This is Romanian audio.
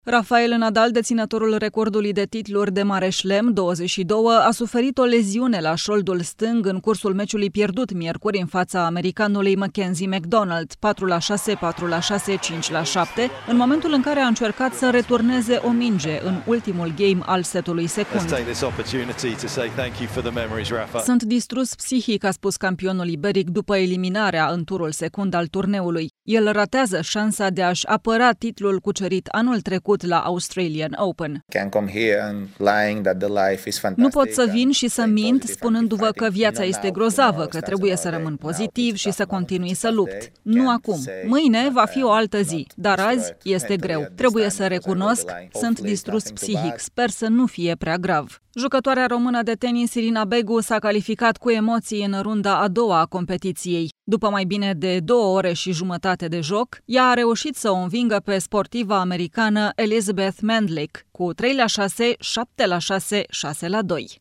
Rafael Nadal, deținătorul recordului de titluri de mare șlem, 22, a suferit o leziune la șoldul stâng în cursul meciului pierdut miercuri în fața americanului Mackenzie McDonald, 4-6, 4-6, 5-7, în momentul în care a încercat să returneze o minge în ultimul game al setului secund. Sunt distrus psihic, a spus campionul iberic după eliminarea în turul secund al turneului. El ratează șansa de a-și apăra titlul cucerit anul trecut la Australian Open. Nu pot să vin și să mint spunându-vă că viața este grozavă, că trebuie să rămân pozitiv și să continui să lupt. Nu acum. Mâine va fi o altă zi, dar azi este greu. Trebuie să recunosc, sunt distrus psihic. Sper să nu fie prea grav. Jucătoarea română de tenis Irina Begu s-a calificat cu emoții în runda a doua a competiției. După mai bine de 2 ore și jumătate de joc, ea a reușit să o învingă pe sportiva americană Elizabeth Mandlik cu 3-6, 7-6, 6-2.